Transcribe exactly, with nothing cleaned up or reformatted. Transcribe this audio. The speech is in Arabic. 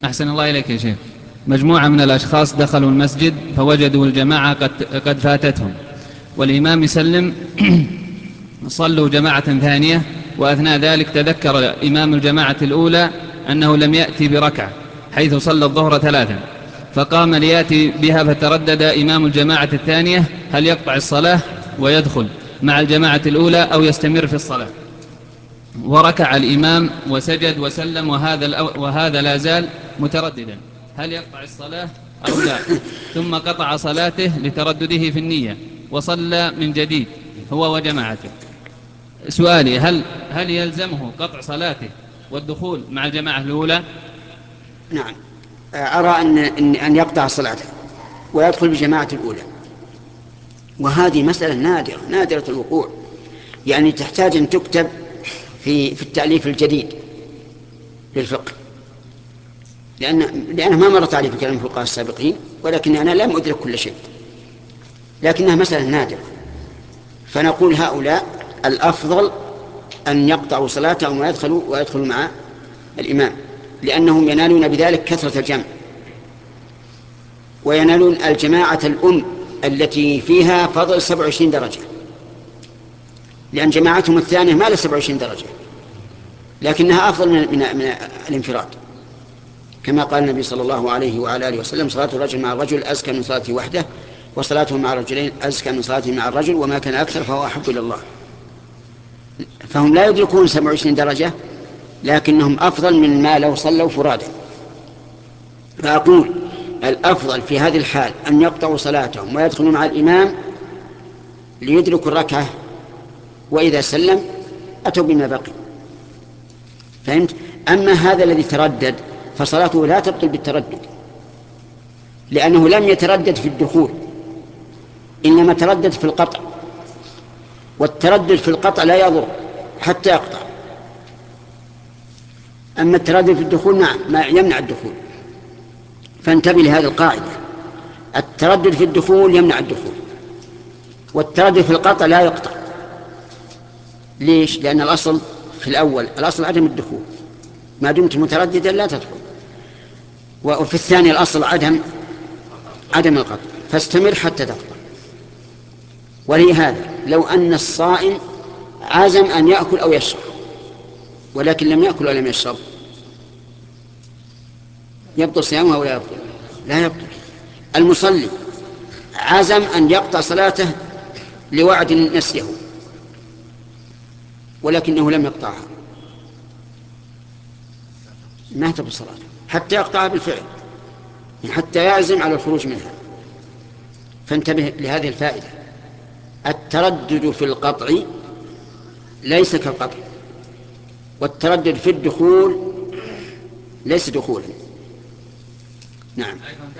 أحسن الله إليك يا شيخ. مجموعة من الأشخاص دخلوا المسجد فوجدوا الجماعة قد, قد فاتتهم، والإمام يسلم صلوا جماعة ثانية، وأثناء ذلك تذكر إمام الجماعة الأولى أنه لم يأتي بركعة حيث صلى الظهر ثلاثا، فقام ليأتي بها، فتردد إمام الجماعة الثانية هل يقطع الصلاة ويدخل مع الجماعة الأولى أو يستمر في الصلاة، وركع الإمام وسجد وسلم وهذا, وهذا لا زال مترددا هل يقطع الصلاة أو لا، ثم قطع صلاته لتردده في النية وصلى من جديد هو وجماعته. سؤالي هل, هل يلزمه قطع صلاته والدخول مع الجماعة الأولى؟ نعم، أرى أن, أن يقطع صلاته ويدخل بجماعة الأولى، وهذه مسألة نادرة نادرة الوقوع، يعني تحتاج أن تكتب في, في التأليف الجديد للفقه، لأن لأنه ما مرت عليه في كلام الفقهاء السابقين، ولكن أنا لم أدرك كل شيء، لكنها مسألة نادرة. فنقول هؤلاء الأفضل أن يقطعوا صلاتهم ويدخلوا ويدخلوا مع الإمام، لأنهم ينالون بذلك كثرة الجمع، وينالون الجماعة الأم التي فيها فضل سبع وعشرين درجة، لأن جماعتهم الثانية ما لها سبع وعشرين درجة، لكنها أفضل من, من, من الانفراد، كما قال النبي صلى الله عليه وعلى آله وسلم: صلاة الرجل مع الرجل أزكى من صلاته وحده، وصلاته مع الرجلين أزكى من صلاته مع الرجل، وما كان أكثر فهو أحب إلى الله. فهم لا يدركون سبع وعشرين درجة، لكنهم أفضل من ما لو صلوا فرادا. فأقول الأفضل في هذه الحال أن يقطعوا صلاتهم ويدخلوا مع الإمام ليدركوا الركعة، وإذا سلم أتوا بما بقي. فهمت؟ أما هذا الذي تردد فصلاته لا تبطل بالتردد، لأنه لم يتردد في الدخول، إنما تردد في القطع، والتردد في القطع لا يضر حتى يقطع. أما التردد في الدخول نعم ما يمنع الدخول. فانتبه لهذه القاعدة: التردد في الدخول يمنع الدخول، والتردد في القطع لا يقطع. ليش؟ لأن الأصل في الأول الأصل عدم الدخول، ما دمت مترددا لا تدخل، وفي الثاني الأصل عدم عدم القطع، فاستمر حتى تقطع. ولهذا لو أن الصائم عزم أن يأكل أو يشرب ولكن لم يأكل ولم يشرب، يبطل صيامه أو لا يبطل؟ لا يبطل. المصلي عزم أن يقطع صلاته لوعد نسيه ولكنه لم يقطعها، ما تبطل صلاته حتى يقطعها بالفعل، حتى يعزم على الخروج منها. فانتبه لهذه الفائدة: التردد في القطع ليس كالقطع، والتردد في الدخول ليس دخولا. نعم.